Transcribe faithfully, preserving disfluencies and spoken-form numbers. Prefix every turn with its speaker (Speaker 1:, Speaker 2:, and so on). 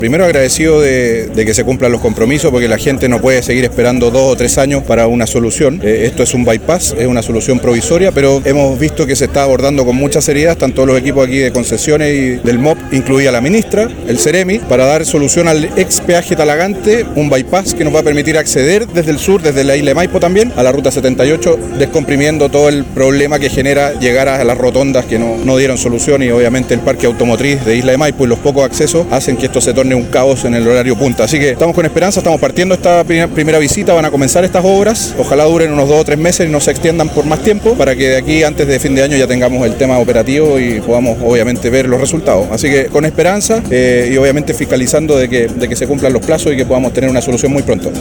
Speaker 1: Primero agradecido de, de que se cumplan los compromisos porque la gente no puede seguir esperando dos o tres años para una solución. Eh, esto es un bypass, es una solución provisoria, pero hemos visto que se está abordando con mucha seriedad, están todos los equipos aquí de concesiones y del M O P, incluida la ministra, el Ceremi, para dar solución al ex peaje Talagante, un bypass que nos va a permitir acceder desde el sur, desde la isla de Maipo también, a la ruta setenta y ocho, descomprimiendo todo el problema que genera llegar a las rotondas que no, no dieron solución, y obviamente el parque automotriz de Isla de Maipo y los pocos accesos hacen que esto se torne un caos en el horario punta. Así que estamos con esperanza, estamos partiendo esta primera visita, van a comenzar estas obras, ojalá duren unos dos o tres meses y no se extiendan por más tiempo, para que de aquí antes de fin de año ya tengamos el tema operativo y podamos obviamente ver los resultados. Así que con esperanza eh, y obviamente fiscalizando de que, de que se cumplan los plazos y que podamos tener una solución muy pronto.